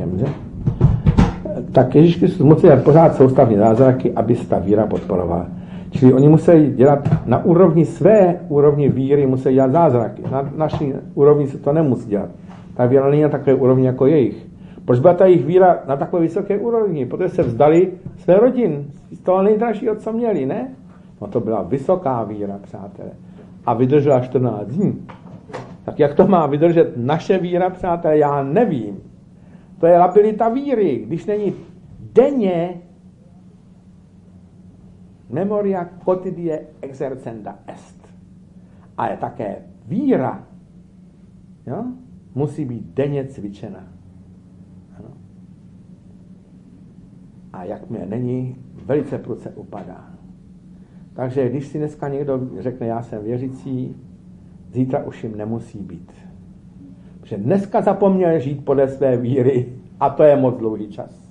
Janíčkem, že? Tak Ježíš Kristus musí dělat pořád soustavně zázraky, aby se ta víra podporovala. Čili oni museli dělat na úrovni své úrovni víry, museli dělat zázraky. Na naší úrovni se to nemusí dělat. Ta víra není na takové úrovni jako jejich. Proč byla ta jejich víra na takové vysoké úrovni? Protože se vzdali své rodin, z toho nejdražšího, co měli, ne? No to byla vysoká víra, přátelé. A vydržela 14 dní. Tak jak to má vydržet naše víra, přátelé, já nevím. To je labilita víry, když není denně memoria quotidie exercenda est. A je také víra, jo? Musí být denně cvičena. Ano. A jakmile není, velice prudce upadá. Takže když si dneska někdo řekne, já jsem věřící, zítra už jim nemusí být. Protože dneska zapomněl žít podle své víry a to je moc dlouhý čas.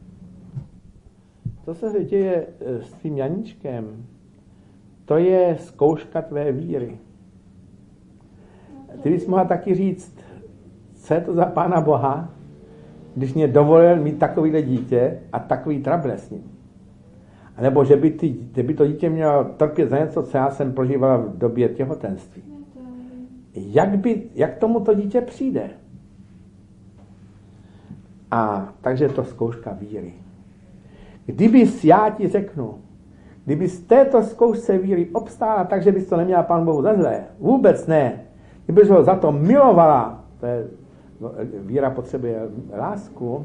Co se děje s tím Janíčkem? To je zkouška tvé víry. Ty bys mohla taky říct, co je to za Pána Boha, když mě dovolil mít takovýhle dítě a takový trable s ním. A nebo že by to dítě mělo trpět za něco, co já jsem prožívala v době těhotenství. Jak tomu to dítě přijde? A takže to zkouška víry. Kdybys, já ti řeknu, kdyby z této zkoušce víry obstála, takže bys to neměla Pán Bohu za zlé. Vůbec ne. Kdybys ho za to milovala, to je, víra potřebuje lásku,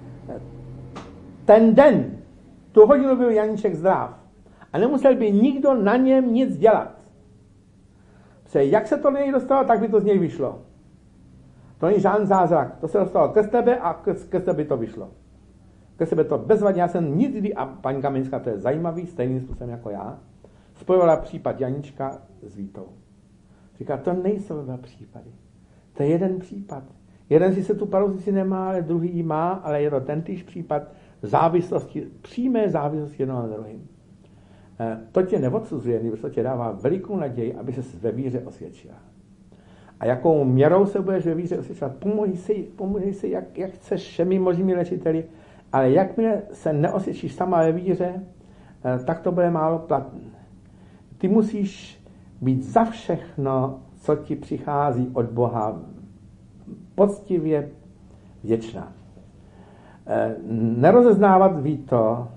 ten den, tu hodinu byl Janíček zdrav. A nemusel by nikdo na něm nic dělat. Protože jak se to něj dostalo, tak by to z něj vyšlo. To není žádný zázrak. To se dostalo ke tebe a ke tebe to vyšlo. Ke sebe to bezvadně. Já jsem nikdy, a paní Kamenská, to je zajímavý, stejným způsobem jako já, spojovala případ Janíčka s Vítou. Říká, to nejsou dva případy. To je jeden případ. Jeden si se tu parouzici nemá, ale druhý ji má, ale je to tentýž případ závislosti, přímé závislosti jednoho na druhým. To tě neodsuzuje, nebo to tě dává velikou naději, aby se ve víře osvědčila. A jakou měrou se budeš ve víře osvědčovat? Pomůžeš si jak chceš všemi možnými léčiteli, ale jakmile se neosvědčíš sama ve víře, tak to bude málo platné. Ty musíš být za všechno, co ti přichází od Boha, poctivě vděčná. Nerozeznávat Víto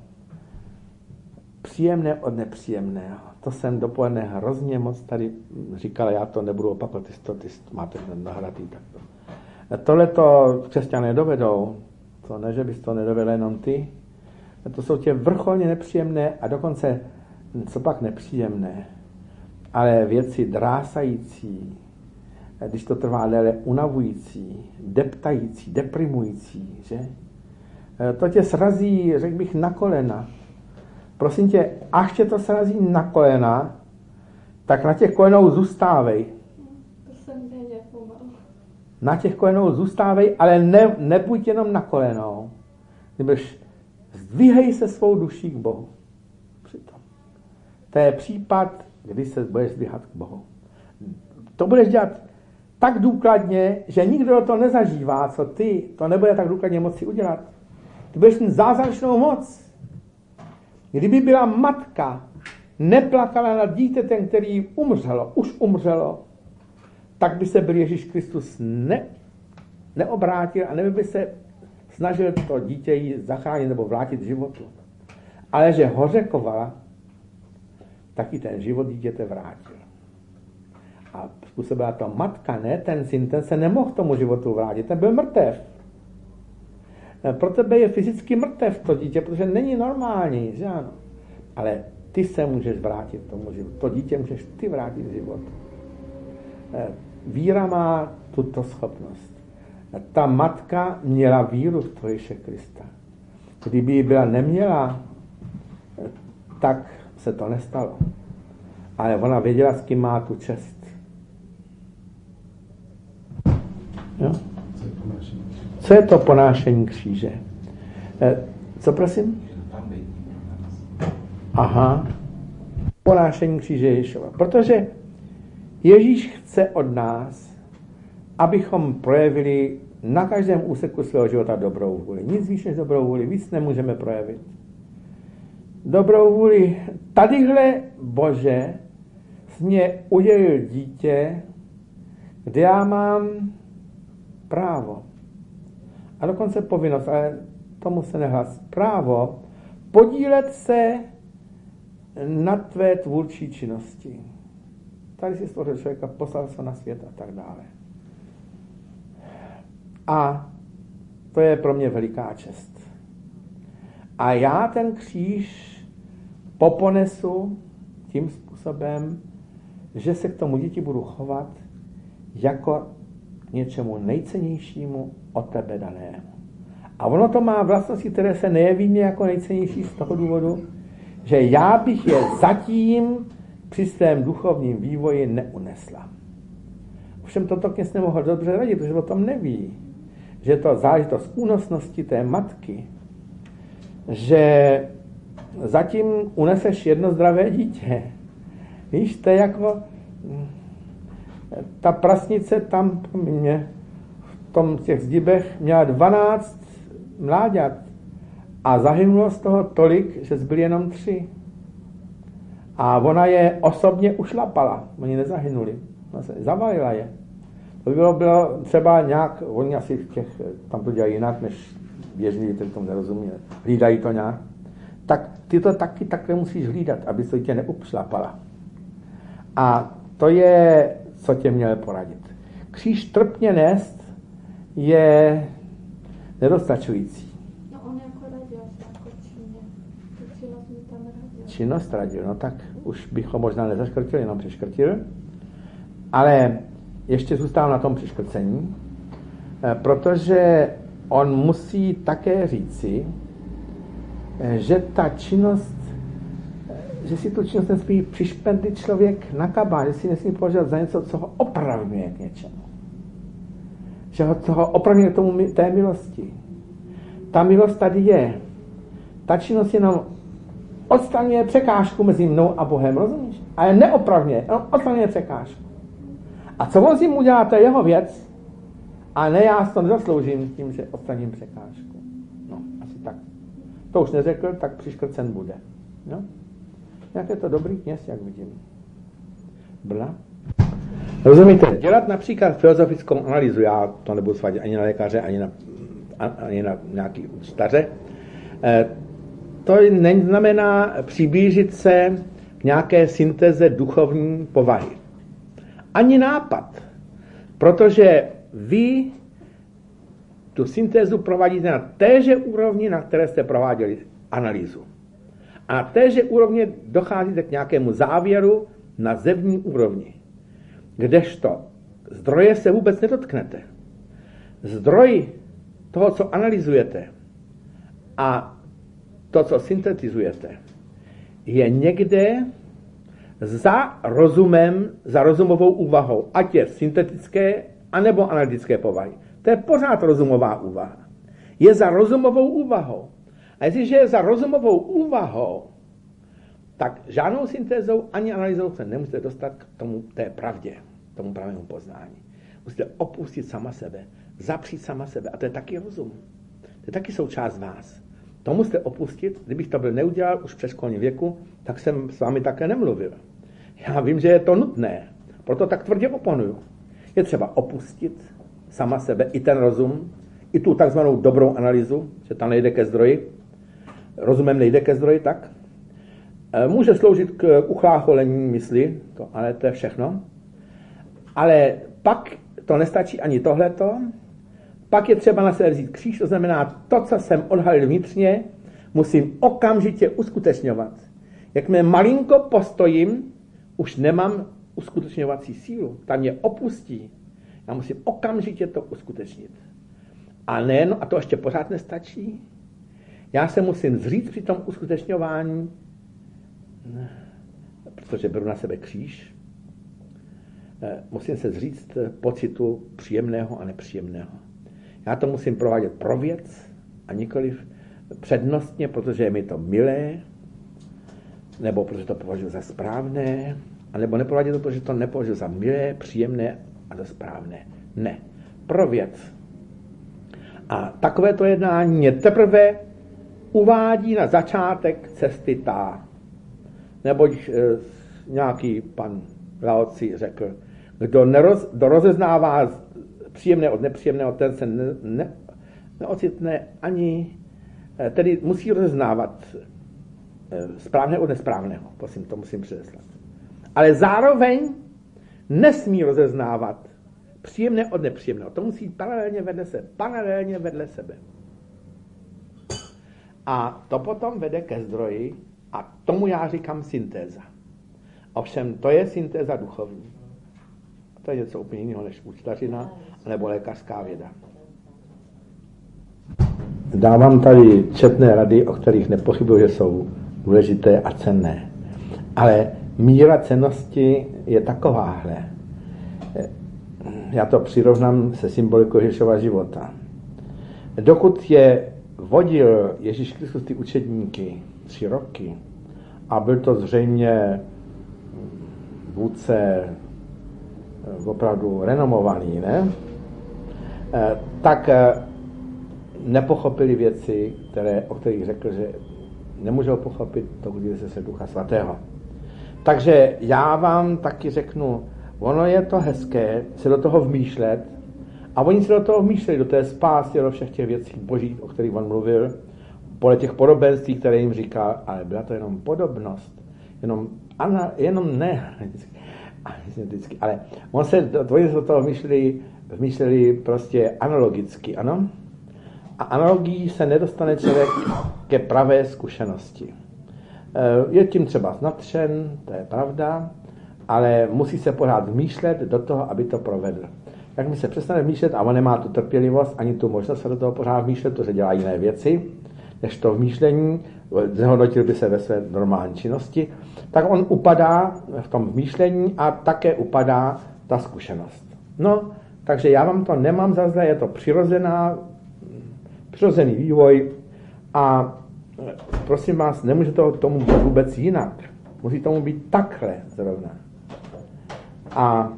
příjemné od nepříjemného. To jsem dopoledne hrozně moc tady říkal, já to nebudu opakovat, ty máte nahratý takto. Tohle to křesťané dovedou, to ne, že bys to nedovedl jenom ty, to jsou tě vrcholně nepříjemné a dokonce co pak nepříjemné, ale věci drásající, když to trvá déle, unavující, deptající, deprimující, že? To tě srazí, řekl bych, na kolena. Prosím tě, až tě to srazí na kolena, tak na těch kolenou zůstávej. To jsem věděl pomalu. Na těch kolenou zůstávej, ale nebuď jenom na kolenou. Nebož zdvíhej se svou duší k Bohu. Přitom. To je případ, kdy se budeš zdvíhat k Bohu. To budeš dělat tak důkladně, že nikdo to nezažívá, co ty, to nebude tak důkladně moci udělat. Ty budeš mít zázračnou moc. Kdyby byla matka, neplakala nad dítětem, který už umřelo, tak by se byl Ježíš Kristus neobrátil a nebo by se snažil to dítě jí zachránit nebo vrátit životu. Ale že hořekovala, tak i ten život dítěte vrátil. A způsobila to matka, ne ten syn, ten se nemohl tomu životu vrátit, ten byl mrtev. Pro tebe je fyzicky mrtev to dítě, protože není normální, že ano. Ale ty se můžeš vrátit tomu životu. To dítě můžeš ty vrátit k životu. Víra má tuto schopnost. Ta matka měla víru v Ježíše Krista. Kdyby ji byla neměla, tak se to nestalo. Ale ona věděla, s kým má tu čest. Jo? Co je to ponášení kříže? Co prosím? Aha. Ponášení kříže Ježíšova. Protože Ježíš chce od nás, abychom projevili na každém úseku svého života dobrou vůli. Nic víc než dobrou vůli, víc nemůžeme projevit. Dobrou vůli. Tadyhle, Bože, jsi mě udělil dítě, kde já mám právo. A dokonce povinnost, ale tomu se nehlas. Právo podílet se na tvé tvůrčí činnosti. Tady si stvořil člověka, poslal se na svět a tak dále. A to je pro mě veliká čest. A já ten kříž poponesu tím způsobem, že se k tomu děti budu chovat jako něčemu nejcennějšímu od tebe danému. A ono to má vlastnosti, které se nejeví mě jako nejcennější z toho důvodu, že já bych je zatím při svém duchovním vývoji neunesla. Ovšem toto kněz nemohl dobře radit, protože o tom neví. Že to záležitost únosnosti té matky, že zatím uneseš jedno zdravé dítě. Víš, to je jako ta prasnice tam v tom těch zdibech měla 12 mláďat a zahynulo z toho tolik, že zbyly jenom 3. A ona je osobně ušlapala. Oni nezahynuli. Zavalila je. To by bylo třeba nějak, oni asi tam to dělají jinak, než běžní lidi, tomu nerozumí, hlídají to nějak. Tak ty to taky takhle musíš hlídat, aby se tě neušlapala. A to je, co tě měl poradit. Kříž trpně nést je nedostačující. No on jako radil, jako činně. Tu činnost mi tam radil. Činnost radil, no tak už bych ho možná nezaškrtil, jenom přeškrtil. Ale ještě zůstávám na tom přeškrcení, protože on musí také říci, že ta činnost, že si tu činnost nesmí přišpendlit člověk na kabán, že si nesmí považovat za něco, co ho opravňuje k něčemu. Že ho opravňuje k tomu té milosti. Ta milost tady je. Ta činnost jenom odstraňuje překážku mezi mnou a Bohem, rozumíš? Ale neopravňuje, on odstraňuje překážku. A co on s ním udělá, to je jeho věc, a ne já si to nezasloužím tím, že odstraním překážku. No, asi tak. To už neřekl, tak přiškrcen bude. No? Jak je to dobrý kněz, jak vidím. Bla. Rozumíte, dělat například filozofickou analýzu, já to nebudu svádět ani na lékaře, ani na nějaký ústaře, to neznamená přiblížit se k nějaké syntéze duchovní povahy. Ani nápad, protože vy tu syntézu provádíte na téže úrovni, na které jste prováděli analýzu. A na téže úrovni docházíte k nějakému závěru na zevní úrovni. Kdežto zdroje se vůbec nedotknete. Zdroj toho, co analyzujete a to, co syntetizujete, je někde za rozumem, za rozumovou úvahou, ať je syntetické, anebo analytické povahy. To je pořád rozumová úvaha. Je za rozumovou úvahou. A jestliže je za rozumovou úvahou, tak žádnou syntézou ani analýzou se nemusíte dostat k tomu té pravdě, tomu pravému poznání. Musíte opustit sama sebe, zapřít sama sebe. A to je taky rozum. To je taky součást vás. To musíte opustit. Kdybych to byl neudělal už v předškolním věku, tak jsem s vámi také nemluvil. Já vím, že je to nutné, proto tak tvrdě oponuju. Je třeba opustit sama sebe, i ten rozum, i tu takzvanou dobrou analýzu, že tam nejde ke zdroji, rozumem nejde ke zdroji, tak může sloužit k uchlácholení mysli, ale to je všechno. Ale pak to nestačí ani tohleto, pak je třeba na sebe vzít kříž, to znamená to, co jsem odhalil vnitřně, musím okamžitě uskutečňovat. Jakmile malinko postojím, už nemám uskutečňovací sílu, ta mě opustí. Já musím okamžitě to uskutečnit. A nejen, a to ještě pořád nestačí, já se musím zříct při tom uskutečňování, protože beru na sebe kříž, musím se zříct pocitu příjemného a nepříjemného. Já to musím provádět pro věc a nikoliv přednostně, protože je mi to milé, nebo protože to považuji za správné, anebo neprovádět to, protože to nepovažuji za milé, příjemné a za správné. Ne. pro věc. A takovéto jednání mě teprve uvádí na začátek cesty tá. Neboť nějaký pan Lao Tzu řekl, kdo rozeznává příjemné od nepříjemného, ten se neocitne ani, tedy musí rozeznávat správné od nesprávného, to musím předeslat. Ale zároveň nesmí rozeznávat příjemné od nepříjemného. To musí paralelně vedle sebe. A to potom vede ke zdroji a tomu já říkám syntéza. Ovšem, to je syntéza duchovní. To je něco úplně jiného než účtařina nebo lékařská věda. Dávám tady četné rady, o kterých nepochybuji, že jsou důležité a cenné. Ale míra cennosti je takováhle. Já to přirovnám se symbolikou Ježíšova života. Dokud je vodil Ježíš Kristus ty učedníky 3 roky a byl to zřejmě vůdce opravdu renomovaný, ne? Tak nepochopili věci, o kterých řekl, že nemůžou pochopit, dokud se Ducha Svatého. Takže já vám taky řeknu, ono je to hezké se do toho vmýšlet a oni se do toho vmýšleli, do té spásy, do všech těch věcí božích, o kterých on mluvil, podle těch podobenství, které jim říkal, ale byla to jenom podobnost, jenom ne, ale oni se do toho vmýšleli prostě analogicky, ano? A analogií se nedostane člověk ke pravé zkušenosti. Je tím třeba znatřen, to je pravda, ale musí se pořád vmýšlet do toho, aby to provedl. Jak mi se přestane vmýšlet a on nemá tu trpělivost, ani tu možnost se do toho pořád vmýšlet, protože dělá jiné věci, než to vmýšlení, zhodnotil by se ve své normální činnosti, tak on upadá v tom vmýšlení a také upadá ta zkušenost. No, takže já vám to nemám za zlé, je to přirozený vývoj a prosím vás, nemůže tomu být vůbec jinak. Musí tomu být takhle zrovna. A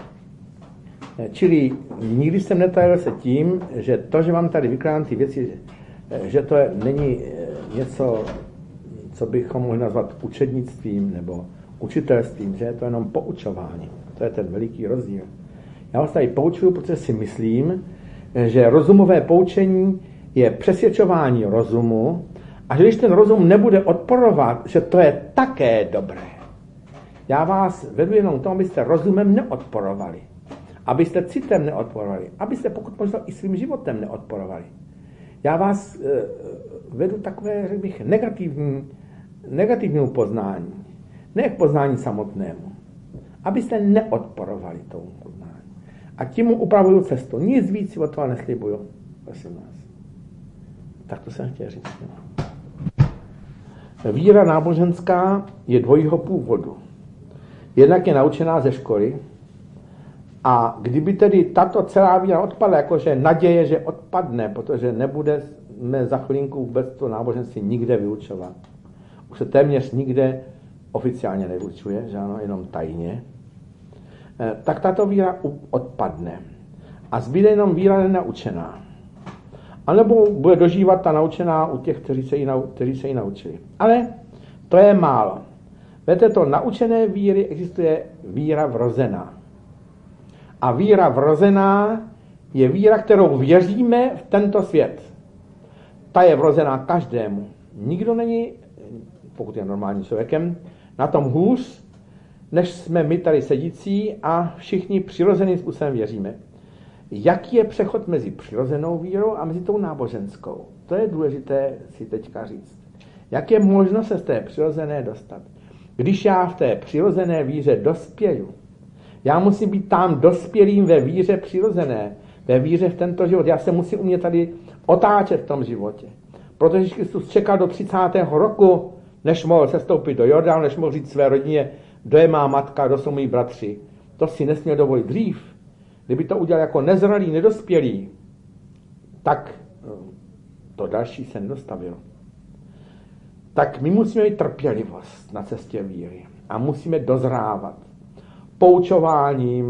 čili nikdy jsem netajil se tím, že to, že vám tady vykládám ty věci, že to není něco, co bychom mohli nazvat učednictvím nebo učitelstvím, že je to jenom poučování. To je ten veliký rozdíl. Já vás tady poučuju, protože si myslím, že rozumové poučení je přesvědčování rozumu a že když ten rozum nebude odporovat, že to je také dobré. Já vás vedu jenom tomu, abyste rozumem neodporovali. Abyste citem neodporovali. Abyste pokud možno i svým životem neodporovali. Já vás vedu takové, řekl bych, negativnímu poznání. Ne k poznání samotnému. Abyste neodporovali tomu poznání. A tím mu upravuju cestu. Nic víc si od toho neslibuju. Prosím vás. Tak to jsem chtěl říct. Víra náboženská je dvojího původu. Jednak je naučená ze školy a kdyby tedy tato celá víra odpadla, jakože naděje, že odpadne, protože nebudeme za chvilinku vůbec to náboženství nikde vyučovat. Už se téměř nikde oficiálně nevyučuje, že ano, jenom tajně. Tak tato víra odpadne. A zbyde jenom víra nenaučená. A nebo bude dožívat ta naučená u těch, kteří se ji naučili. Ale to je málo. Ve této naučené víry existuje víra vrozená. A víra vrozená je víra, kterou věříme v tento svět. Ta je vrozená každému. Nikdo není, pokud je normálním člověkem, na tom hůř, než jsme my tady sedící a všichni přirozeným způsobem věříme. Jaký je přechod mezi přirozenou vírou a mezi tou náboženskou? To je důležité si teďka říct. Jak je možno se z té přirozené dostat? Když já v té přirozené víře dospěju, já musím být tam dospělým ve víře přirozené, ve víře v tento život. Já se musím umět tady otáčet v tom životě. Protože Kristus čekal do 30. roku, než mohl sestoupit do Jordánu, než mohl říct své rodině, kdo je má matka, kdo jsou moji bratři. To si nesměl dovolit dřív. Kdyby to udělal jako nezralý, nedospělý, tak to další se nedostavilo. Tak my musíme mít trpělivost na cestě víry a musíme dozrávat poučováním,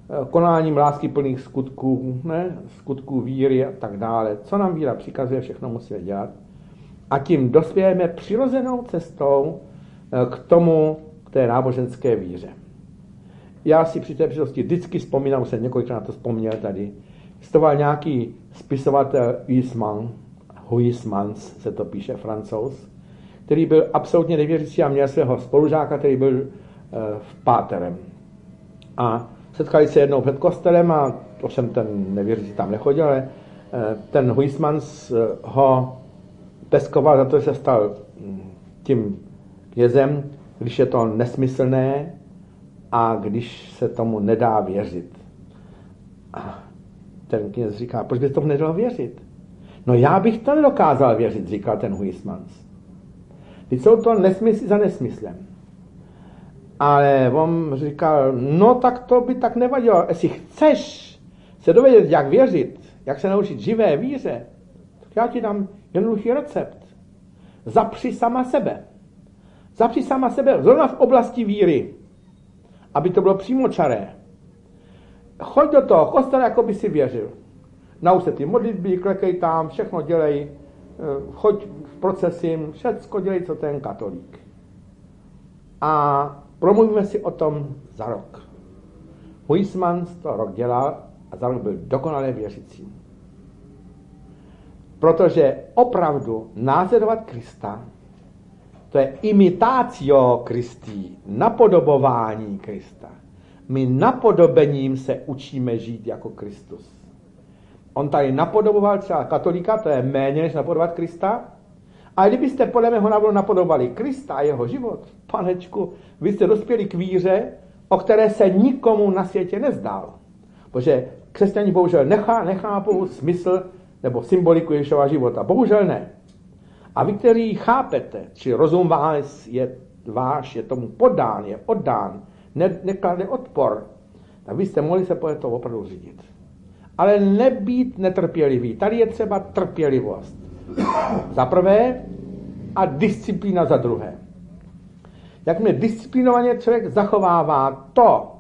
konáním láskyplných skutků, ne? Skutků víry a tak dále. Co nám víra přikazuje, všechno musíme dělat. A tím dospějeme přirozenou cestou k té náboženské víře. Já si při té příležitosti vždycky vzpomínám, už jsem několikrát to vzpomněl tady, stoval nějaký spisovatel Huysmans se to píše, Francouz, který byl absolutně nevěřící a měl svého spolužáka, který byl páterem. A setkali se jednou před kostelem a ovšem ten nevěřící tam nechodil, ale ten Huysmans ho peskoval za to, že se stal tím knězem, když je to nesmyslné a když se tomu nedá věřit. A ten kněz říká, proč by to nedalo věřit? No já bych to nedokázal věřit, říkal ten Huysmans. Teď jsou to nesmysly za nesmyslem. Ale on říkal, no tak to by tak nevadilo. Jestli chceš se dovědět, jak věřit, jak se naučit živé víře, tak já ti dám jednoduchý recept. Zapři sama sebe. Zapři sama sebe, zrovna v oblasti víry, aby to bylo přímočaré. Choď do toho kostela, jako by si věřil. Nauč se ty modlitby, klekej tam, všechno dělej, choď v procesím, všecko dělej, co ten katolík. A promluvíme si o tom za rok. Huysmans to rok dělal a za rok byl dokonale věřící. Protože opravdu následovat Krista, to je imitácio Christi, napodobování Krista. My napodobením se učíme žít jako Kristus. On tady napodoboval třeba katolíka, to je méně než napodobovat Krista. A kdybyste podle mého návodu napodobali Krista a jeho život, panečku, vy jste dospěli k víře, o které se nikomu na světě nezdál. Protože křesťané bohužel nechápou smysl nebo symboliku Ježíšova života. Bohužel ne. A vy, kteří chápete, či rozum váš je tomu podán, je oddán, neklade odpor, tak vy jste mohli se podle toho opravdu řídit. Ale nebýt netrpělivý. Tady je třeba trpělivost. Za prvé a disciplína za druhé. Jakmile disciplinovaně člověk zachovává to,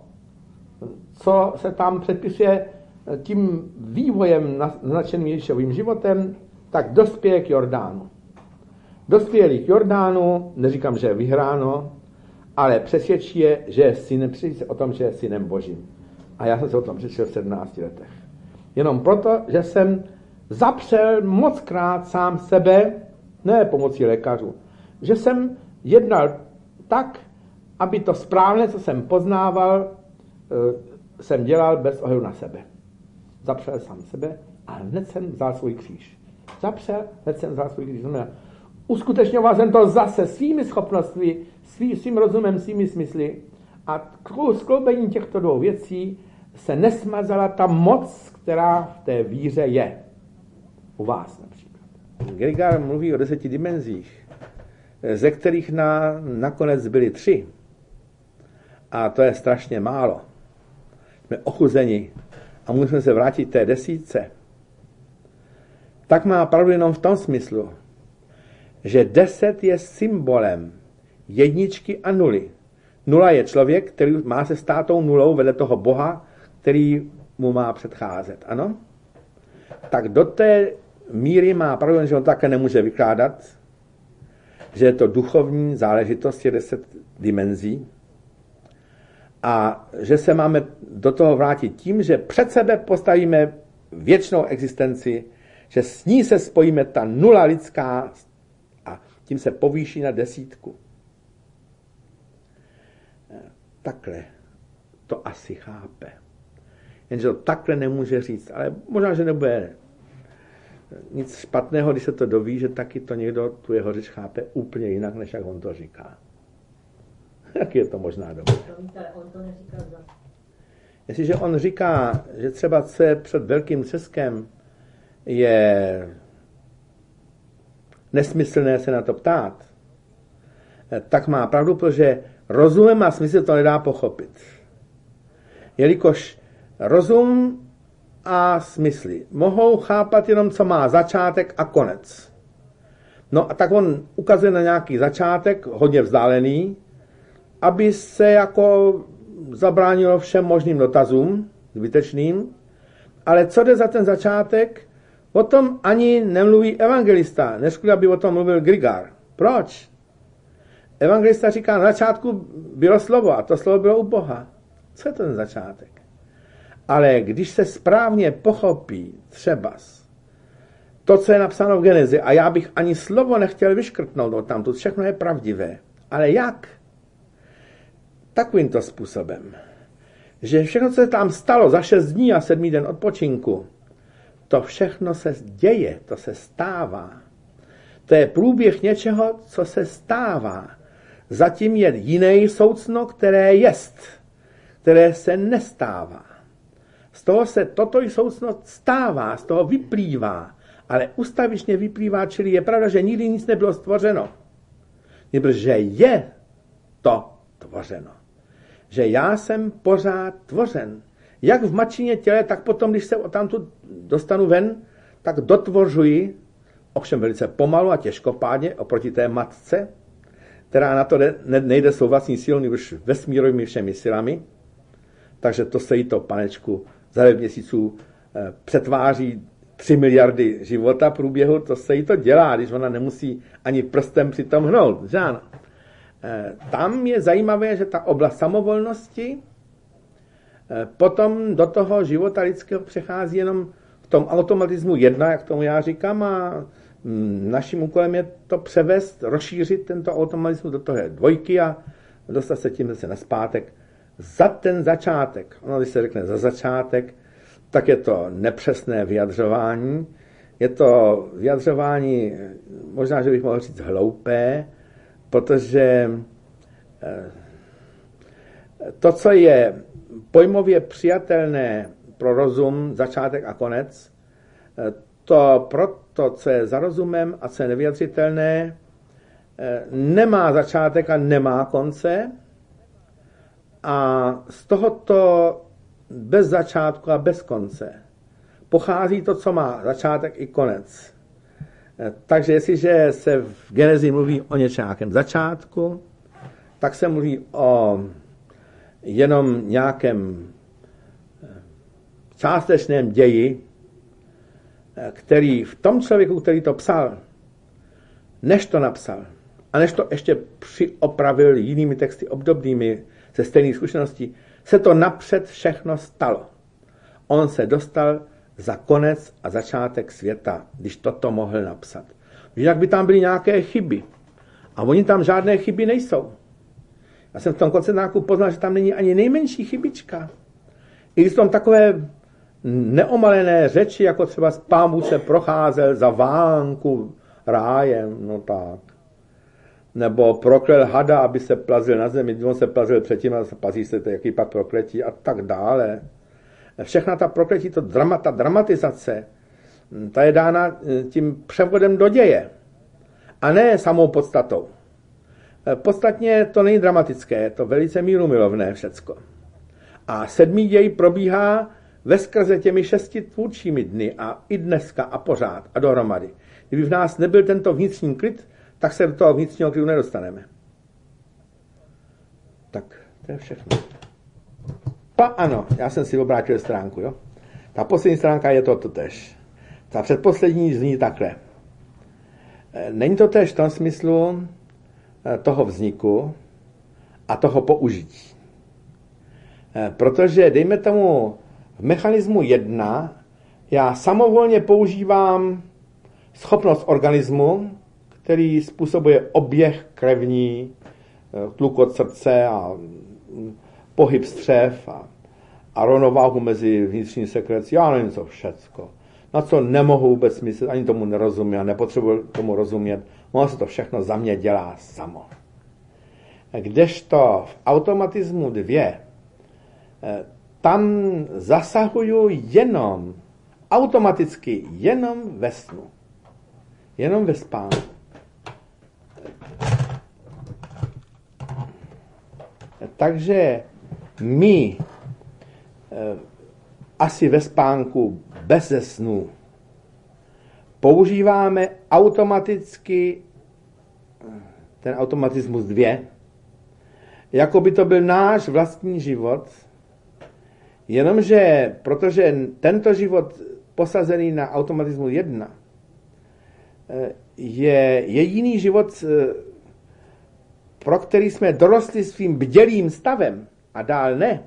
co se tam předpisuje tím vývojem naznačeným Ježíšovým životem, tak dospěje k Jordánu. Dospělý k Jordánu, neříkám, že je vyhráno, ale přesvědčí je, že je synem, přesvědčí se o tom, že je synem Božím. A já jsem se o tom přesvědčil v 17 letech. Jenom proto, že jsem zapřel mockrát sám sebe, ne pomocí lékařů, že jsem jednal tak, aby to správné, co jsem poznával, jsem dělal bez ohledu na sebe. Zapřel sám sebe a hned jsem vzal svůj kříž. Zapřel, hned jsem vzal svůj kříž. Uskutečňoval jsem to zase svými schopnostmi, svým rozumem, svými smysly a skloubení těchto dvou věcí se nesmazala ta moc, která v té víře je. U vás například. Grigor mluví o 10 dimenzích, ze kterých nakonec byly 3. A to je strašně málo. Jsme ochuzeni a musíme se vrátit k té 10. Tak má pravdu jenom v tom smyslu, že 10 je symbolem 1 a 0. 0 je člověk, který má se stát tou nulou vedle toho Boha, který mu má předcházet. Ano? Tak do té míry má pravdu, že on také nemůže vykládat, že je to duchovní záležitost, je 10 dimenzí a že se máme do toho vrátit tím, že před sebe postavíme věčnou existenci, že s ní se spojíme ta 0 lidská a tím se povýší na 10. Takhle to asi chápe. Jenže to takhle nemůže říct, ale možná, že nebude nic špatného, když se to doví, že taky to někdo tu jeho řeč chápe úplně jinak, než jak on to říká. Jak je to možná dobré. Jestliže on říká, že třeba co je před velkým třeskem, je nesmyslné se na to ptát, tak má pravdu, protože rozumem a smysl to nedá pochopit. Jelikož rozum a smysly mohou chápat jenom, co má začátek a konec. No a tak on ukazuje na nějaký začátek, hodně vzdálený, aby se jako zabránilo všem možným dotazům zbytečným, ale co jde za ten začátek, o tom ani nemluví evangelista, než aby o tom mluvil Grigár. Proč? Evangelista říká, na začátku bylo slovo a to slovo bylo u Boha. Co je to ten začátek? Ale když se správně pochopí třeba to, co je napsáno v Genezi, a já bych ani slovo nechtěl vyškrtnout od tamtud, všechno je pravdivé. Ale jak? Takovýmto způsobem, že všechno, co se tam stalo za 6 dní a 7. den odpočinku, to všechno se děje, to se stává. To je průběh něčeho, co se stává. Zatím je jiné soucno, které jest, které se nestává. Z toho se toto soucno stává, z toho vyplývá, ale ustavičně vyplývá, čili je pravda, že nikdy nic nebylo stvořeno. Protože je to tvořeno. Že já jsem pořád tvořen. Jak v matčině těle, tak potom, když se odtamtud dostanu ven, tak dotvořuji, ovšem velice pomalu a těžkopádně oproti té matce, která na to nejde svou vlastní silou, už vesmírovými všemi silami. Takže to se jí to, panečku, za 9 měsíců přetváří 3 miliardy života průběhu, to se jí to dělá, když ona nemusí ani prstem přitom hnout, že ano. Tam je zajímavé, že ta oblast samovolnosti potom do toho života lidského přechází jenom v tom automatismu 1, jak tomu já říkám, a naším úkolem je to převést, rozšířit tento automatismus do toho 2 a dostat se tím zase nazpátek za ten začátek. Ono, když se řekne za začátek, tak je to nepřesné vyjadřování. Je to vyjadřování, možná, že bych mohl říct hloupé, protože to, co je pojmově přijatelné pro rozum, začátek a konec, to pro to, co je za rozumem a co je nevyjadřitelné, nemá začátek a nemá konce, a z tohoto bez začátku a bez konce pochází to, co má začátek i konec. Takže jestliže se v Genezi mluví o nějakém začátku, tak se mluví o jenom nějakém částečném ději, který v tom člověku, který to psal, než to napsal, a než to ještě přiopravil jinými texty obdobnými ze stejných zkušeností, se to napřed všechno stalo. On se dostal za konec a začátek světa, když toto mohl napsat. Jinak by tam byly nějaké chyby. A oni tam žádné chyby nejsou. Já jsem v tom koncentráku poznal, že tam není ani nejmenší chybička. I když tam takové neomalené řeči, jako třeba Pán Bůh se procházel za vánku rájem, no tak. Nebo proklel hada, aby se plazil na zemi, když on se plazil předtím a plazí se to, jaký pak prokletí a tak dále. Všechna ta prokletí, ta dramatizace, ta je dána tím převodem do děje a ne samou podstatou. Podstatně to není dramatické, je to velice mírumilovné všecko. A 7. děj probíhá veskrze těmi 6 tvůrčími dny a i dneska a pořád a dohromady. Kdyby v nás nebyl tento vnitřní klid, tak se do toho vnitřního klidu nedostaneme. Tak, to je všechno. Ano, já jsem si obrátil stránku, jo. Ta poslední stránka je to totéž. Ta předposlední zní takhle. Není to též v tom smyslu toho vzniku a toho použití. Protože, dejme tomu, v mechanismu 1 já samovolně používám schopnost organismu, který způsobuje oběh krevní, tlukot srdce a pohyb střev a rovnováhu mezi vnitřní sekrecí, já nevím co všecko. Na co nemohu vůbec myslet, ani tomu nerozumím, nepotřebuji tomu rozumět, ono se to všechno za mě dělá samo. Kdežto v automatismu 2, tam zasahuju jenom, automaticky, jenom ve snu. Jenom ve spánku. Takže my asi ve spánku bez snu používáme automaticky ten automatismus 2, jako by to byl náš vlastní život, Jenomže, protože tento život posazený na automatismu 1 je jediný život, pro který jsme dorostli svým bdělým stavem a dál ne,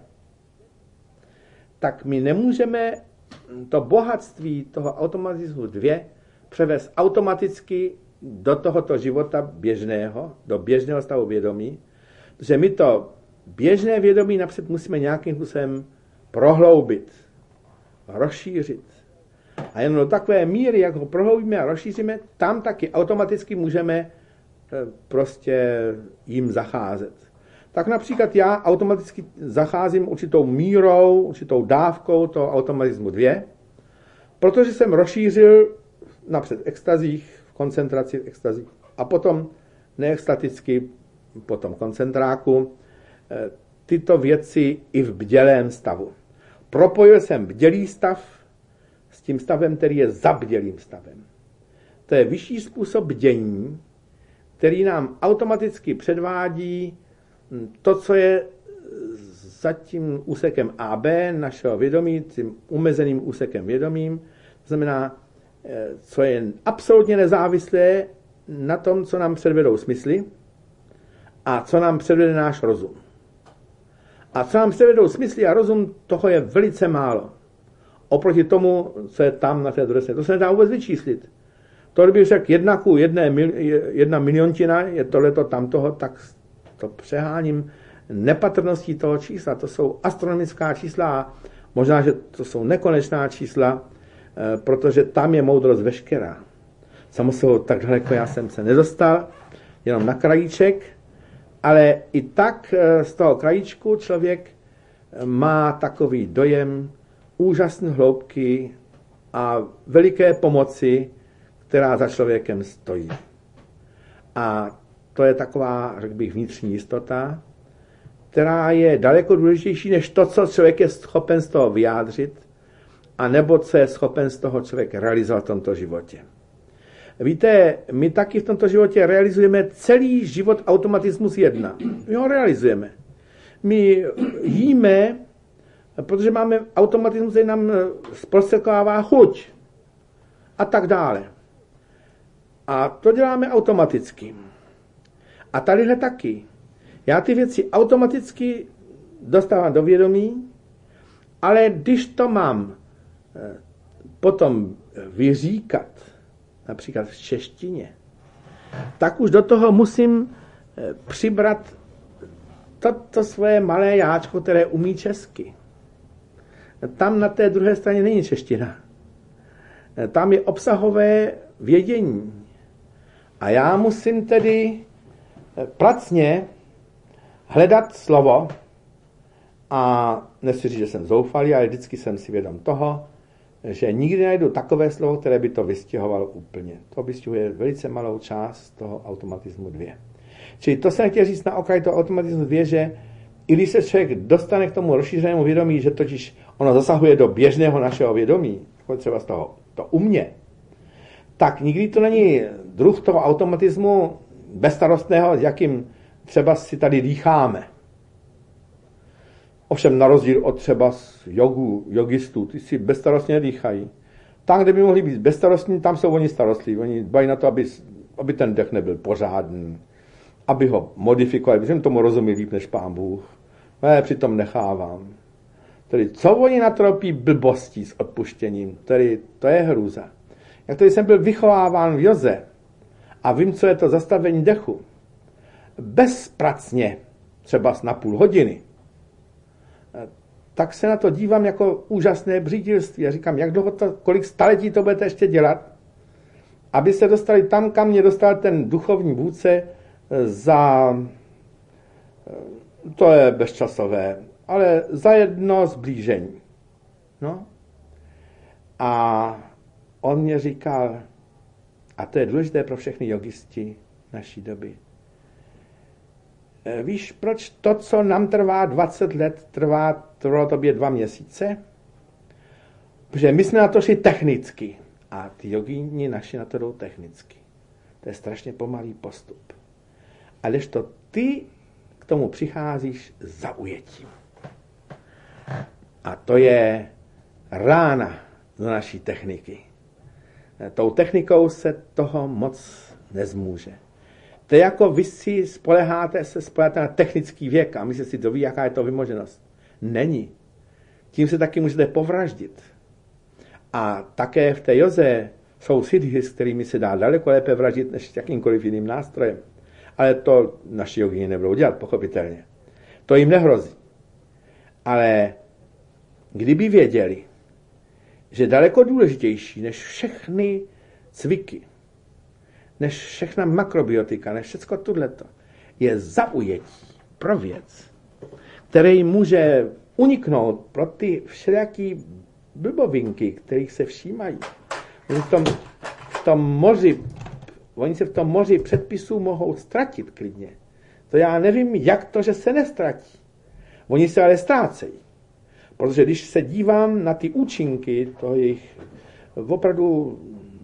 tak my nemůžeme to bohatství toho automatismu 2 převést automaticky do tohoto života běžného, do běžného stavu vědomí, protože my to běžné vědomí napřed musíme nějakým způsobem prohloubit, rozšířit. A jen do takové míry, jak ho prohloubíme a rozšíříme, tam taky automaticky můžeme prostě jim zacházet. Tak například já automaticky zacházím určitou mírou, určitou dávkou toho automatismu 2, protože jsem rozšířil napřed extazích, v koncentraci v extazích a potom neextaticky, potom koncentráku, tyto věci i v bdělém stavu. Propojil jsem bdělý stav s tím stavem, který je za bdělým stavem. To je vyšší způsob bdění, který nám automaticky předvádí to, co je za tím úsekem AB našeho vědomí, tím omezeným úsekem vědomím, to znamená, co je absolutně nezávislé na tom, co nám předvedou smysly a co nám předvede náš rozum. A co nám předvedou smysly a rozum, toho je velice málo. Oproti tomu, co je tam na té druhé straně. To se nedá vůbec vyčíslit. To, kdybych řekl 1 miliontina, je tohleto tamtoho, tak to přeháním nepatrností toho čísla. To jsou astronomická čísla a možná, že to jsou nekonečná čísla, protože tam je moudrost veškerá. Samozřejmě tak daleko já jsem se nedostal, jenom na krajíček, ale i tak z toho krajíčku člověk má takový dojem úžasné hloubky a veliké pomoci, která za člověkem stojí. A to je taková, řekl bych, vnitřní jistota, která je daleko důležitější než to, co člověk je schopen z toho vyjádřit, a nebo co je schopen z toho člověk realizovat v tomto životě. Víte, my taky v tomto životě realizujeme celý život automatismus 1. My ho realizujeme. My jíme, protože máme automatismus, který nám zprostředkovává chuť a tak dále. A to děláme automaticky. A tadyhle taky. Já ty věci automaticky dostávám do vědomí, ale když to mám potom vyříkat, například v češtině, tak už do toho musím přibrat to svoje malé jáčko, které umí česky. Tam na té druhé straně není čeština. Tam je obsahové vědění. A já musím tedy pracně hledat slovo a nechci říct, že jsem zoufalý, ale vždycky jsem si vědom toho, že nikdy najdu takové slovo, které by to vystihovalo úplně. To vystihuje velice malou část toho automatismu 2. Čili to jsem chtěl říct na okraj toho automatismu 2, že i když se člověk dostane k tomu rozšířenému vědomí, že totiž ono zasahuje do běžného našeho vědomí, jako třeba z toho to u mě, tak nikdy to není druh toho automatismu bezstarostného, jakým třeba si tady dýcháme. Ovšem na rozdíl od třeba jogistů, ty si bezstarostně dýchají. Tam, kde by mohli být bezstarostní, tam jsou oni starostlí. Oni dbají na to, aby ten dech nebyl pořádný, aby ho modifikovali, protože jim tomu rozumí líp než Pán Bůh. Já přitom nechávám. Tedy co oni natropí blbostí s odpuštěním, tedy to je hrůza. Jak tedy jsem byl vychováván v joze a vím, co je to zastavení dechu, bezpracně, třeba na půl hodiny, tak se na to dívám jako úžasné břídilství. A říkám, jak dlouho to, kolik staletí to budete ještě dělat, aby se dostali tam, kam mě dostal ten duchovní vůdce za, to je bezčasové, ale za jedno zblížení. No. A on mě říkal, a to je důležité pro všechny jogisti naší doby, víš, proč to, co nám trvá 20 let, trvalo tobě 2 měsíce? Protože my jsme na to šli technicky. A ty jogíni naši na to jdou technicky. To je strašně pomalý postup. A kdežto ty k tomu přicházíš zaujetím. A to je rána do naší techniky. Tou technikou se toho moc nezmůže. To je jako vy si spoleháte na technický věk a myslíte si, kdo ví, jaká je to vymoženost. Není. Tím se taky můžete povraždit. A také v té joze jsou siddhis, s kterými se dá daleko lépe vraždit než jakýmkoliv jiným nástrojem. Ale to naši jogini nebudou dělat, pochopitelně. To jim nehrozí. Ale kdyby věděli, že daleko důležitější než všechny cviky, než všechna makrobiotika, než všecko tohleto, je zaujetí pro věc, které jim může uniknout pro ty všelijaký blbovinky, kterých se všímají. V tom moři, oni se v tom moři předpisů mohou ztratit klidně. To já nevím, jak to, že se nestratí. Oni se ale ztrácejí. Protože když se dívám na ty účinky toho jejich opravdu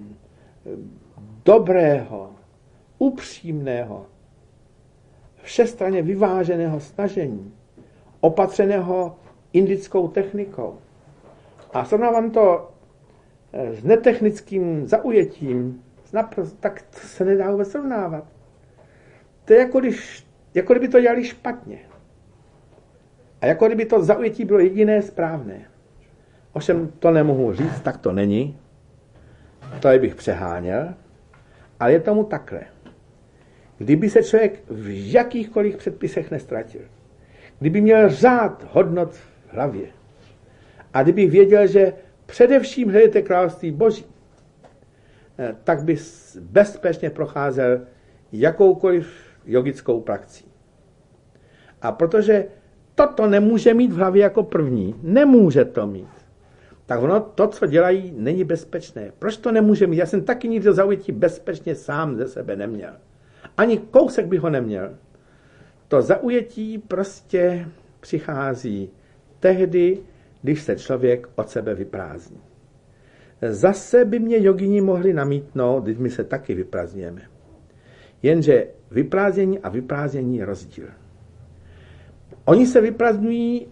dobrého, upřímného, všestranně vyváženého snažení, opatřeného indickou technikou. A srovnávám to s netechnickým zaujetím, tak to se nedá vůbec srovnávat. To je jako kdyby to dělali špatně. A jako kdyby to zaujetí bylo jediné správné. Ovšem to nemohu říct, tak to není. To bych přeháněl. Ale je tomu takhle. Kdyby se člověk v jakýchkoliv předpisech nestratil, kdyby měl řád hodnot v hlavě a kdyby věděl, že především hledejte království Boží, tak by bezpečně procházel jakoukoliv jogickou praxí. A protože toto nemůže mít v hlavě jako první, nemůže to mít, tak ono to, co dělají, není bezpečné. Proč to nemůže mít? Já jsem taky nikdo zaujetí bezpečně sám ze sebe neměl. Ani kousek bych ho neměl. To zaujetí prostě přichází tehdy, když se člověk od sebe vyprázdní. Zase by mě jogini mohli namítnout, když my se taky vyprázdňujeme. Jenže vyprázdnění a vyprázdnění je rozdíl. Oni se vyprázdňují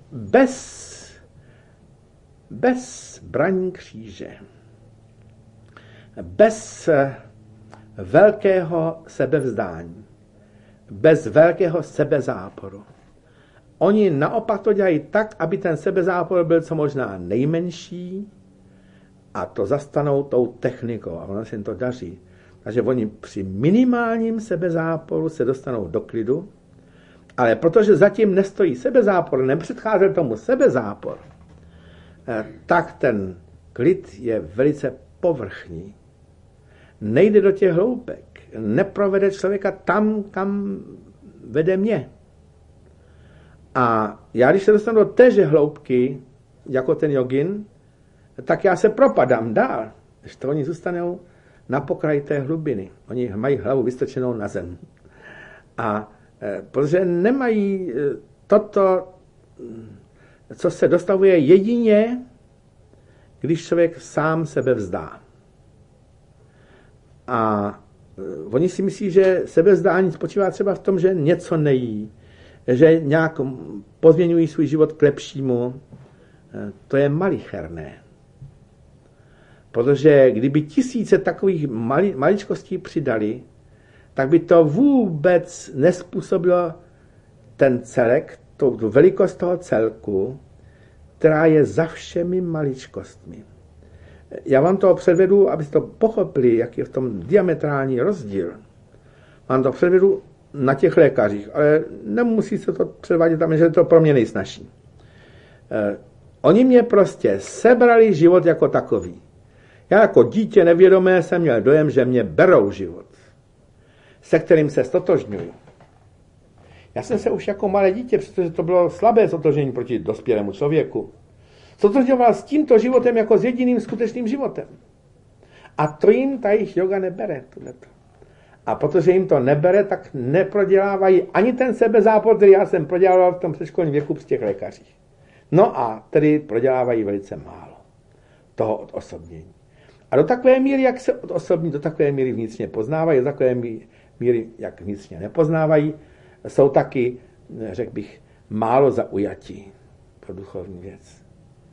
bez braní kříže. Bez velkého sebevzdání. Bez velkého sebezáporu. Oni naopak to dělají tak, aby ten sebezápor byl co možná nejmenší a to zastanou tou technikou. A ono se jim to daří. Takže oni při minimálním sebezáporu se dostanou do klidu, ale protože zatím nestojí sebezápor, nepředcházel tomu sebezápor, tak ten klid je velice povrchní. Nejde do těch hloubek. Neprovede člověka tam, kam vede mě. A já, když se dostanu do téže hloubky, jako ten jogin, tak já se propadám dál. Když to oni zůstanou na pokraji té hlubiny. Oni mají hlavu vystrčenou na zem. A protože nemají toto, co se dostavuje jedině, když člověk sám sebe vzdá. A oni si myslí, že sebevzdání spočívá třeba v tom, že něco nejí, že nějak pozměňují svůj život k lepšímu. To je malicherné. Protože kdyby tisíce takových maličkostí přidali, tak by to vůbec nespůsobilo ten celek, tu velikost toho celku, která je za všemi maličkostmi. Já vám to předvedu, abyste to pochopili, jak je v tom diametrální rozdíl. Vám to předvedu na těch lékařích, ale nemusí se to předvádět tam, že je to pro mě nejsnažší. Oni mě prostě sebrali život jako takový. Já jako dítě nevědomé jsem měl dojem, že mě berou život, se kterým se stotožňuju. Já jsem se už jako malé dítě, protože to bylo slabé stotožnění proti dospělému člověku, stotožňoval s tímto životem jako s jediným skutečným životem. A to jim ta jejich yoga nebere. Tohleto. A protože jim to nebere, tak neprodělávají ani ten sebezápor, který já jsem prodělával v tom předškolním věku při těch lékařích. No a tedy prodělávají velice málo toho odosobnění. A do takové míry, jak se odosobní, do takové míry vnitřně poznávají, do takové míry, jak vnitřně nepoznávají, jsou taky, řekl bych, málo zaujatí pro duchovní věc.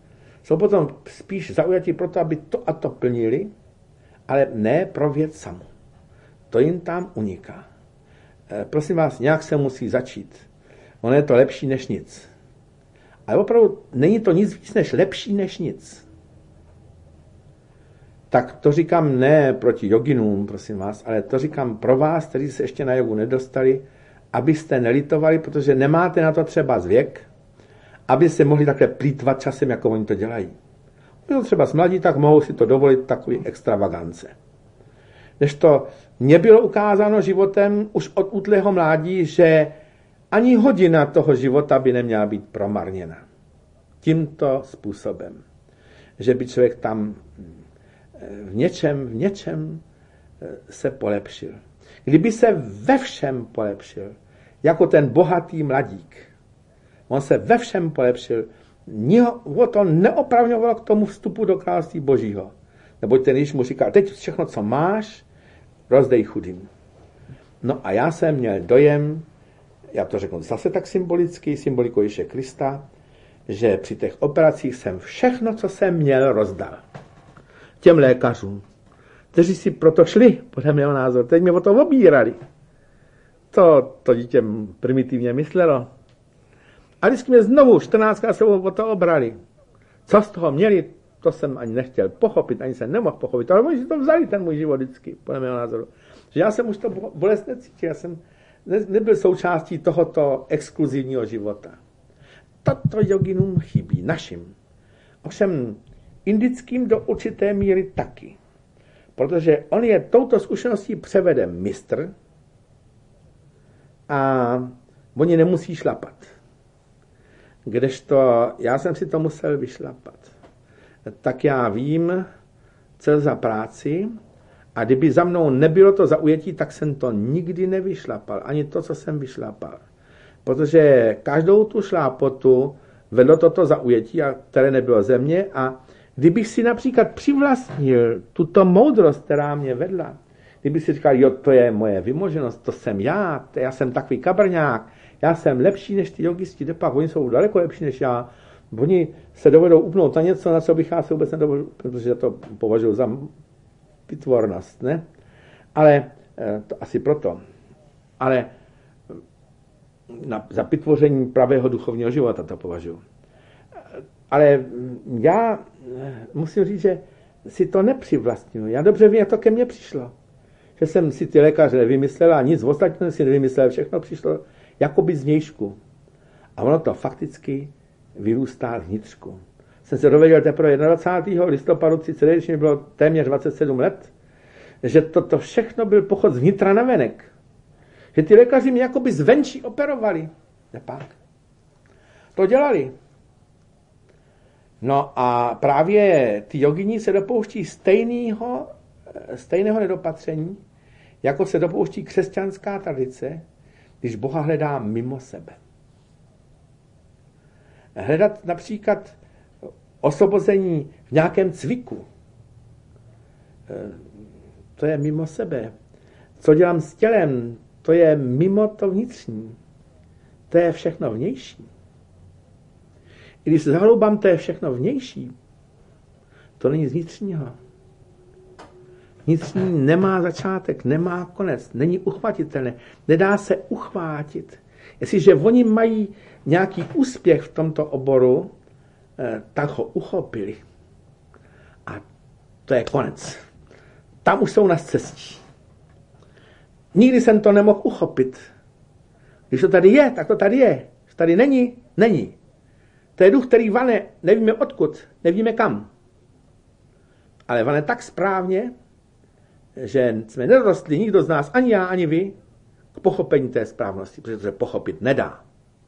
Jsou potom spíš zaujatí proto, aby to a to plnili, ale ne pro věc samu. To jim tam uniká. Prosím vás, nějak se musí začít. Ono je to lepší než nic. Ale opravdu není to nic víc než lepší než nic. Tak to říkám ne proti joginům, prosím vás, ale to říkám pro vás, kteří se ještě na jogu nedostali, abyste nelitovali, protože nemáte na to třeba zvěk, aby se mohli takhle plýtvat časem, jako oni to dělají. Oni to třeba mladí, tak mohou si to dovolit takový extravagance. Než to mně bylo ukázáno životem už od útlého mládí, že ani hodina toho života by neměla být promarněna. Tímto způsobem. Že by člověk tam v něčem se polepšil. Kdyby se ve všem polepšil, jako ten bohatý mladík, on se ve všem polepšil, ho to neopravňovalo k tomu vstupu do království Božího. Neboť ten Ježíš mu říkal, teď všechno, co máš, rozdej chudým. No a já jsem měl dojem, já to řeknu zase tak symbolicky, symbolikou Ježíše Krista, že při těch operacích jsem všechno, co jsem měl, rozdal. Těm lékařům, kteří si proto šli, podle mého názoru, teď mě o to obírali. To dítě primitivně myslelo. A vždycky mě znovu 14krát se o to obrali. Co z toho měli, to jsem ani nechtěl pochopit, ani jsem nemohl pochopit, ale oni si to vzali, ten můj život vždycky, podle mého názoru. Že já jsem už to bolest necítil, já jsem nebyl součástí tohoto exkluzivního života. Toto joginům chybí, našim. Ovšem indickým do určité míry taky. Protože on je touto zkušeností převede mistr a oni nemusí šlapat. Kdežto já jsem si to musel vyšlapat. Tak já vím, co za práci, a kdyby za mnou nebylo to zaujetí, tak jsem to nikdy nevyšlapal. Ani to, co jsem vyšlapal. Protože každou tu šlápotu vedlo toto zaujetí, které nebylo ze mě, a kdybych si například přivlastnil tuto moudrost, která mě vedla, kdybych si říkal, jo, to je moje vymoženost, to jsem já jsem takový kabrňák, já jsem lepší než ty jogisti, depak, oni jsou daleko lepší než já, oni se dovedou upnout na něco, na co bych já se vůbec nedovedl, protože to považuji za pitvornost, ne? Ale to asi proto. Ale za pitvoření pravého duchovního života to považuji. Ale já musím říct, že si to nepřivlastňuji. Já dobře vím, jak to ke mně přišlo. Že jsem si ty lékaře nevymyslel a nic ostatního si nevymyslel, všechno přišlo jakoby zvnějšku. A ono to fakticky vyrůstá vnitřku. Jsem se dověděl teprve 21. listopadu 30, když mi bylo téměř 27 let, že toto všechno byl pochod zvnitra na venek. Že ty lékaři mě jakoby zvenčí operovali. Nepak. To dělali. No a právě ty jogini se dopouští stejného nedopatření, jako se dopouští křesťanská tradice, když Boha hledá mimo sebe. Hledat například osvobození v nějakém cviku. To je mimo sebe. Co dělám s tělem, to je mimo to vnitřní. To je všechno vnější. I když se zahloubám, to je všechno vnější. To není z vnitřního. Vnitřní nemá začátek, nemá konec, není uchvatitelné, nedá se uchvátit. Jestliže oni mají nějaký úspěch v tomto oboru, tak ho uchopili. A to je konec. Tam už jsou na cestě. Nikdy jsem to nemohl uchopit. Když to tady je, tak to tady je. Když tady není, není. To je duch, který vane, nevíme odkud, nevíme kam. Ale vane tak správně, že jsme nedorostli nikdo z nás, ani já, ani vy, k pochopení té správnosti, protože to se pochopit nedá.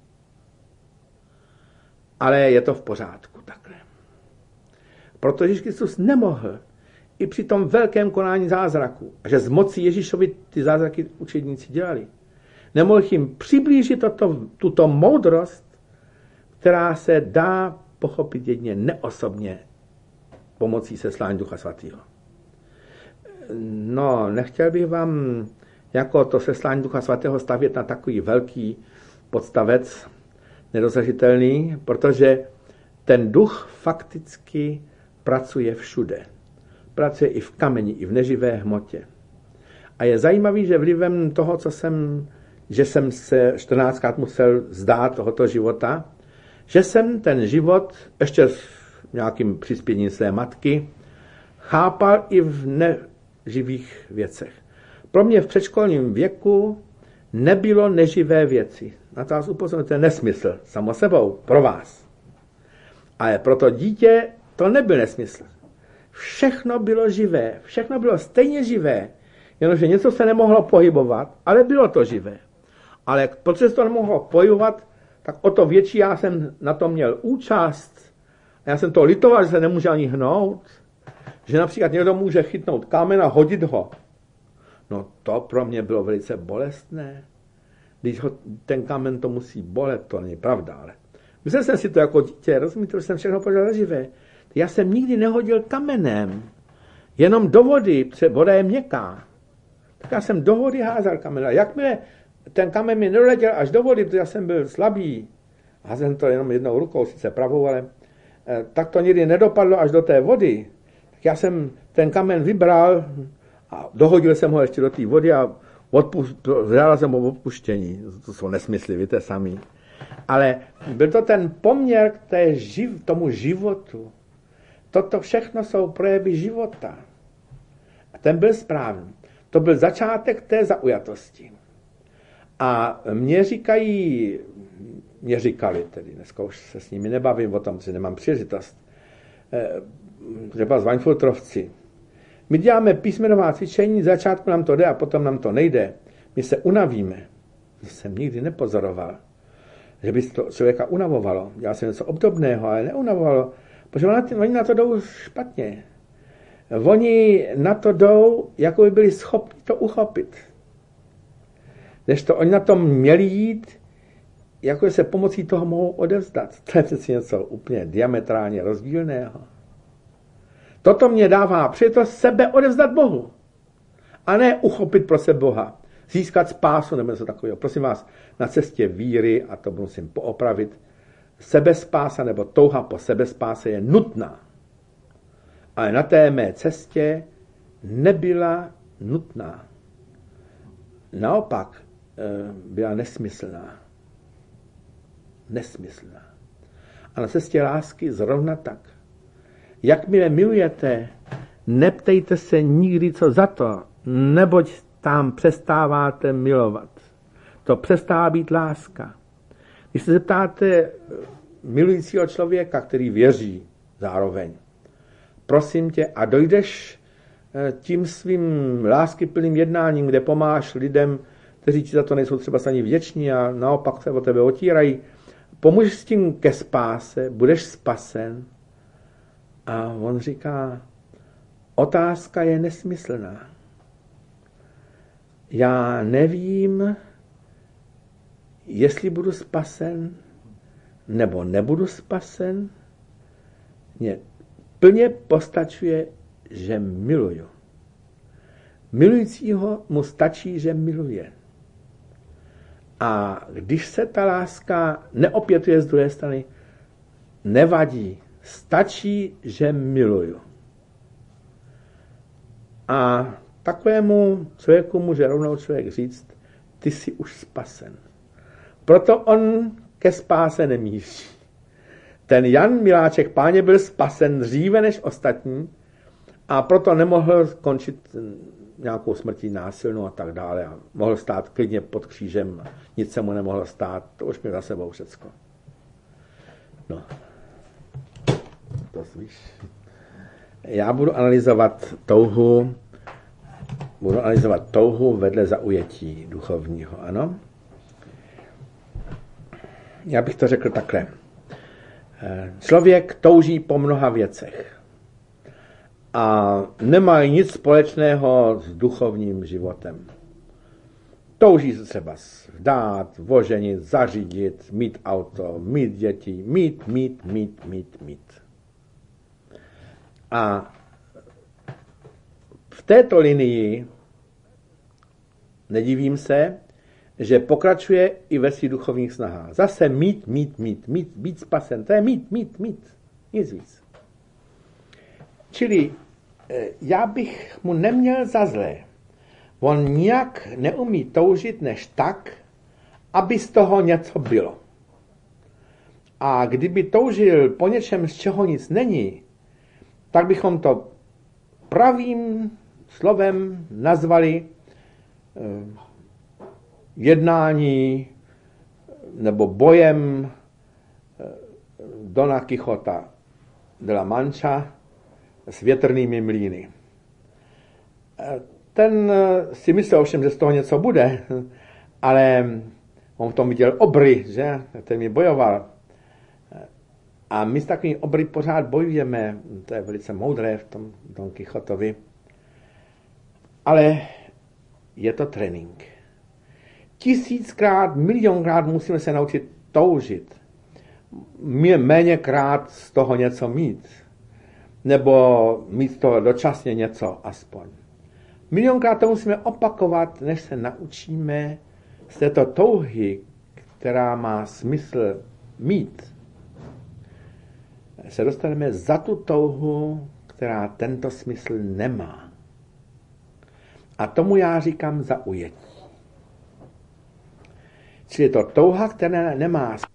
Ale je to v pořádku takhle. Protože Ježíš Kristus nemohl i při tom velkém konání zázraku, a že z moci Ježíšovi ty zázraky učedníci dělali, nemohl jim přiblížit tuto moudrost, která se dá pochopit jedině neosobně pomocí seslání Ducha Svatého. No, nechtěl bych vám jako to seslání Ducha Svatého stavět na takový velký podstavec, nedosažitelný, protože ten duch fakticky pracuje všude. Pracuje i v kameni, i v neživé hmotě. A je zajímavý, že vlivem toho, že jsem se 14krát musel zdát tohoto života, že jsem ten život, ještě s nějakým přispěním své matky, chápal i v neživých věcech. Pro mě v předškolním věku nebylo neživé věci. Na to vás upozorňuji, to je nesmysl. Samo sebou, pro vás. Ale pro to dítě to nebyl nesmysl. Všechno bylo živé. Všechno bylo stejně živé. Jenomže něco se nemohlo pohybovat, ale bylo to živé. Ale protože se to nemohlo pohybovat, tak o to větší já jsem na to měl účast. A já jsem to litoval, že se nemůže ani hnout. Že například někdo může chytnout kámen a hodit ho. No to pro mě bylo velice bolestné. Když ten kámen to musí bolet, to není pravda, ale myslel jsem si to jako dítě, rozumíte, že jsem všechno pořád živé. Já jsem nikdy nehodil kamenem, jenom do vody, protože voda je měkká. Tak já jsem do vody házel kamen. A jakmile ten kamen mi nedoletěl až do vody, protože já jsem byl slabý, házel jsem to jenom jednou rukou, sice pravou, ale tak to nikdy nedopadlo až do té vody. Tak já jsem ten kamen vybral a dohodil jsem ho ještě do té vody a žádal jsem o odpuštění. To jsou nesmysly, víte sami. Ale byl to ten poměr k tomu životu. Toto všechno jsou projevy života. A ten byl správný. To byl začátek té zaujatosti. A mě říkali tedy, dneska už se s nimi nebavím o tom, že nemám příležitost, třeba z Weinfurterovci. My děláme písmenová cvičení, z začátku nám to jde a potom nám to nejde. My se unavíme. To jsem nikdy nepozoroval, že by to člověka unavovalo. Dělal jsem něco obdobného, ale neunavovalo, protože oni na to jdou špatně. Oni na to jdou, jako by byli schopni to uchopit. Nežto oni na to měli jít, jako se pomocí toho mohou odevzdat. To je přeci něco úplně diametrálně rozdílného. Toto mě dává to sebe odevzdat Bohu. A ne uchopit pro sebe Boha. Získat spásu nebo něco takového. Prosím vás, na cestě víry, a to musím poopravit, sebespása nebo touha po sebespáse je nutná. Ale na té mé cestě nebyla nutná. Naopak byla nesmyslná. Nesmyslná. A na cestě lásky zrovna tak. Jakmile milujete, neptejte se nikdy, co za to, neboť tam přestáváte milovat. To přestává být láska. Když se zeptáte milujícího člověka, který věří zároveň, prosím tě, a dojdeš tím svým láskyplným jednáním, kde pomáš lidem, kteří ti za to nejsou třeba ani vděční a naopak se o tebe otírají, pomůžeš s tím ke spáse, budeš spasen. A on říká, otázka je nesmyslná. Já nevím, jestli budu spasen, nebo nebudu spasen. Mně plně postačuje, že miluju. Milujícího mu stačí, že miluje. A když se ta láska neopětuje z druhé strany, nevadí. Stačí, že miluju. A takovému člověku může rovnou člověk říct, ty jsi už spasen. Proto on ke spáse nemíří. Ten Jan Miláček Páně byl spasen dříve než ostatní a proto nemohl skončit nějakou smrtí násilnou a tak dále. A mohl stát klidně pod křížem, nic se mu nemohlo stát, to už měl za sebou všecko. No. To víš. Já budu analyzovat touhu vedle zaujetí duchovního, ano? Já bych to řekl takhle. Člověk touží po mnoha věcech a nemá nic společného s duchovním životem. Touží se třeba vdát, oženit, zařídit, mít auto, mít děti, mít. A v této linii nedivím se, že pokračuje i ve svých duchovních snahách. Zase mít, být spasen. To je mít. Nic víc. Čili já bych mu neměl za zlé. On nijak neumí toužit než tak, aby z toho něco bylo. A kdyby toužil po něčem, z čeho nic není, tak bychom to pravým slovem nazvali jednání nebo bojem Dona Quixota de la Mancha s větrnými mlýny. Ten si myslel ovšem, že z toho něco bude, ale on v tom viděl obry, že? Ten mi bojoval. A my s takovými obry pořád bojujeme, to je velice moudré v tom Don Quixotovi. Ale je to trénink. 1000krát, milionkrát musíme se naučit toužit. Méněkrát z toho něco mít. Nebo mít z toho dočasně něco aspoň. Milionkrát to musíme opakovat, než se naučíme z této touhy, která má smysl mít, se dostaneme za tu touhu, která tento smysl nemá. A tomu já říkám zaujetí. Čili je to touha, která nemá